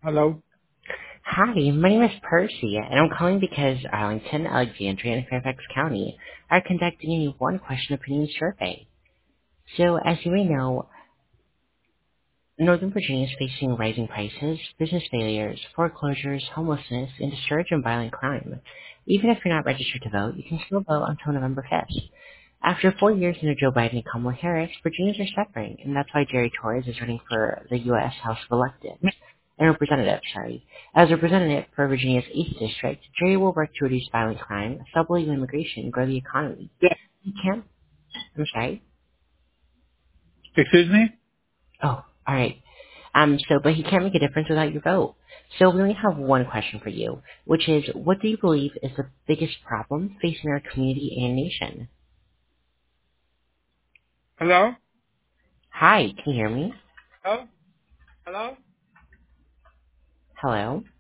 Hello. Hi, my name is Percy, and I'm calling because Arlington, Alexandria, and Fairfax County are conducting a one-question opinion survey. So, as you may know, Northern Virginia is facing rising prices, business failures, foreclosures, homelessness, and a surge in violent crime. Even if you're not registered to vote, you can still vote until November 5th. After 4 years under Joe Biden and Kamala Harris, Virginians are suffering, and that's why Jerry Torres is running for the U.S. House of Elected. And representative, sorry. As a representative for Virginia's 8th District, Jerry will work to reduce violent crime, stop illegal immigration, and grow the economy. Yeah. He can't, I'm sorry. Excuse me? Oh, alright. But he can't make a difference without your vote. So we only have one question for you, which is, what do you believe is the biggest problem facing our community and nation? Hello? Hi, can you hear me? Hello? Hello? Hello?